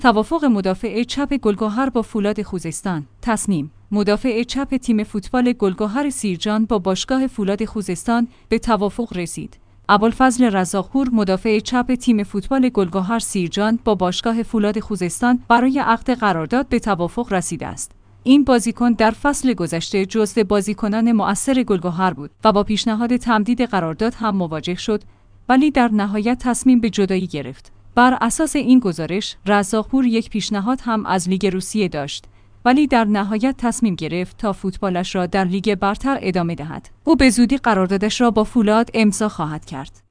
توافق مدافع چپ گل‌گهر با فولاد خوزستان. تصمیم: مدافع چپ تیم فوتبال گل‌گهر سیرجان با باشگاه فولاد خوزستان به توافق رسید. ابوالفضل رزاقپور، مدافع چپ تیم فوتبال گل‌گهر سیرجان با باشگاه فولاد خوزستان برای عقد قرارداد به توافق رسیده است. این بازیکن در فصل گذشته جزو بازیکنان مؤثر گل‌گهر بود و با پیشنهاد تمدید قرارداد هم مواجه شد، ولی در نهایت تصمیم به جدایی گرفت. بر اساس این گزارش، رزاقپور یک پیشنهاد هم از لیگ روسیه داشت، ولی در نهایت تصمیم گرفت تا فوتبالش را در لیگ برتر ادامه دهد. او به زودی قراردادش را با فولاد امضا خواهد کرد.